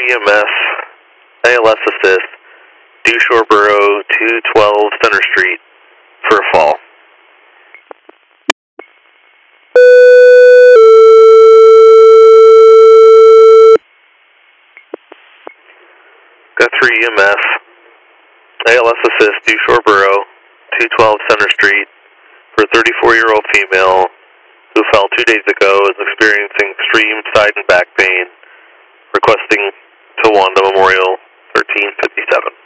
EMS, ALS assist, Due Shore Borough, 212 Center Street for a fall. Got 3 EMS, ALS assist, Due Shore Borough, 212 Center Street for a 34-year-old female who fell 2 days ago, is experiencing extreme side and back pain, requesting Towanda Memorial 1357.